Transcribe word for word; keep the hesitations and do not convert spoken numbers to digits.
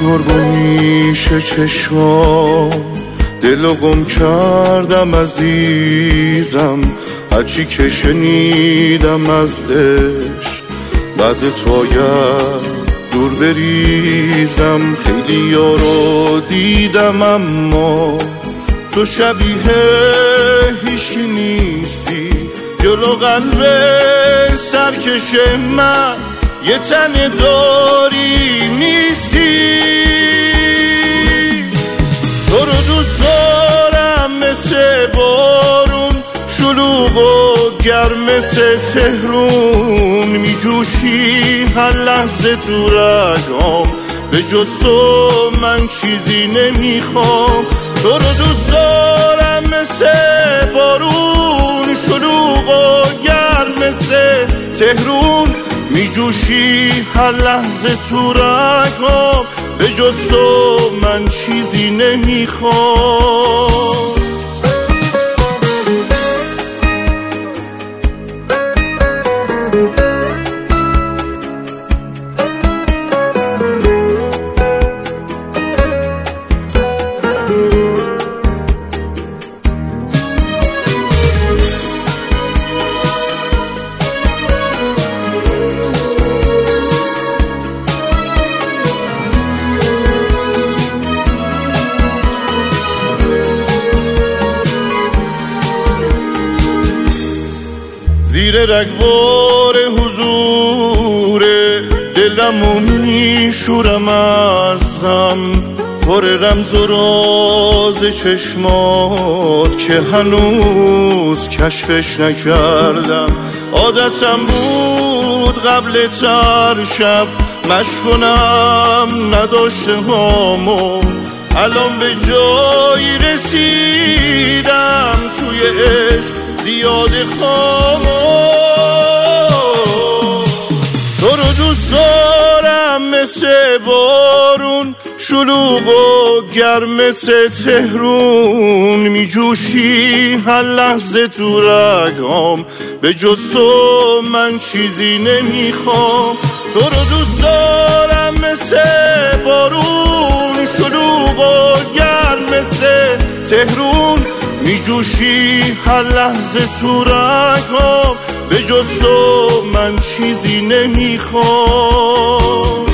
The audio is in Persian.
گرگ و میشه چشمام، دلو گم کردم عزیزم، هرچی که شنیدم از عشق بعدت باید دور بریزم. خیلی یارو دیدم اما تو شبیه هیچکی نیستی، جلو قلب سرکش من یه تن داری نیستی. تو رو دوست دارم مثل بارون، شلوغ و گرم مثل تهرون، میجوشی هر لحظه تو رگام، به جز تو من چیزی نمیخوام. تو رو دوست دارم مثل بارون، شلوغ و گرم مثل تهرون، میجوشی هر لحظه تو رگام، به جز تو من چیزی نمیخوام. زیر رگبار حضور دلم و میشورم از غم، پر رمز و راز چشمات که هنوز کشفش نکردم. عادتم بود قبل تر شب مشک کنم نداشته هامو، الان به جایی رسیدم توی عشق زیاد خامو. تو رو دوست دارم مثل بارون، شلوغ و گرم مثل تهرون، میجوشی هر لحظه تو رگام، به جز تو من چیزی نمیخوام. تو رو دوست دارم مثل بارون، شلوغ و گرم مثل تهرون، میجوشی هر لحظه تو رگام، به جز تو من چیزی نمیخوام.